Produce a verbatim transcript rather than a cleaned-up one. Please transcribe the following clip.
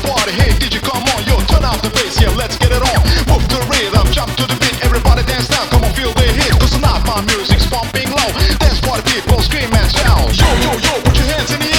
party. Hey, D J, come on, yo, turn up the bass, yeah, let's get it on. Move to the rhythm, jump to the beat, everybody dance now, come on, feel the hit. Cause tonight my music's pumping low. Dance party people, scream and shout. Yo, yo, yo, put your hands in the